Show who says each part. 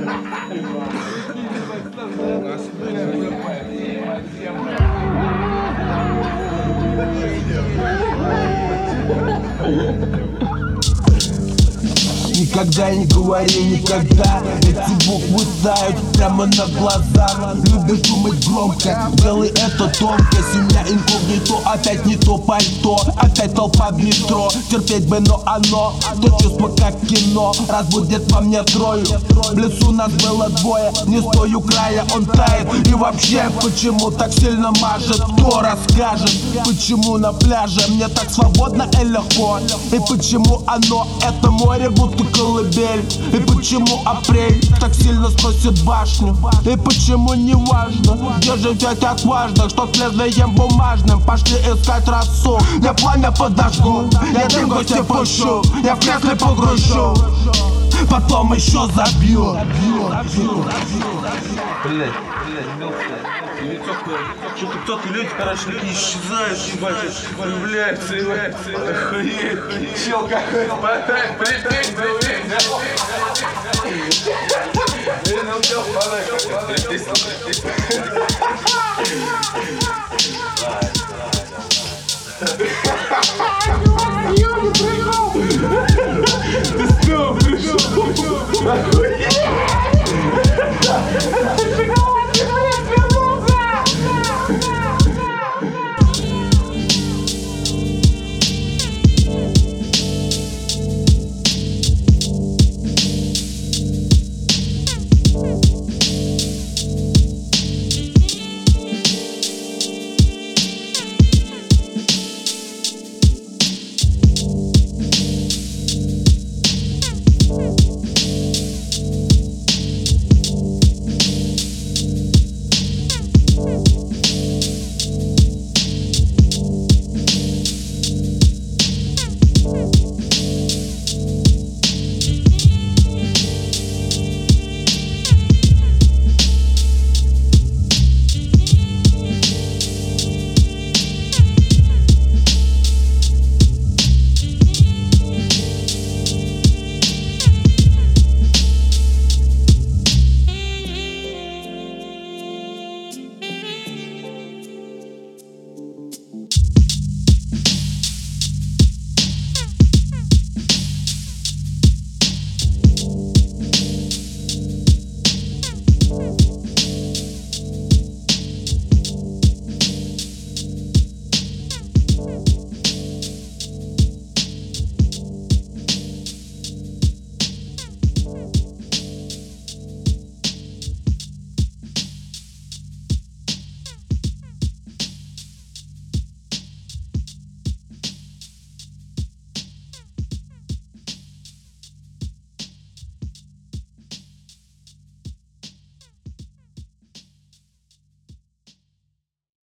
Speaker 1: Никогда не говори никогда. Эти буквы тают прямо на глазах. Любишь думать громко, делай это тонко. Семья инкогнито, опять не то пальто. Опять толпа в метро, терпеть бы, но оно то чувство как кино разбудит во мне трою. В лесу нас было двое, не стою края, он тает. И вообще, почему так сильно мажет? Кто расскажет, почему на пляже мне так свободно и легко? И почему оно, это море, будто колыбель? И почему апрель так сильно сносит башню? И почему не важно, где же взять отважных, что с лезвием бумажным пошли искать росу? Я пламя подожгу, я дым гостей пущу, я в кресле погружу, потом еще забью.
Speaker 2: Блять, что-то кто-то люди, короче, такие исчезают, ебать, появляются, охуеть, чел какой-то, припень, блин,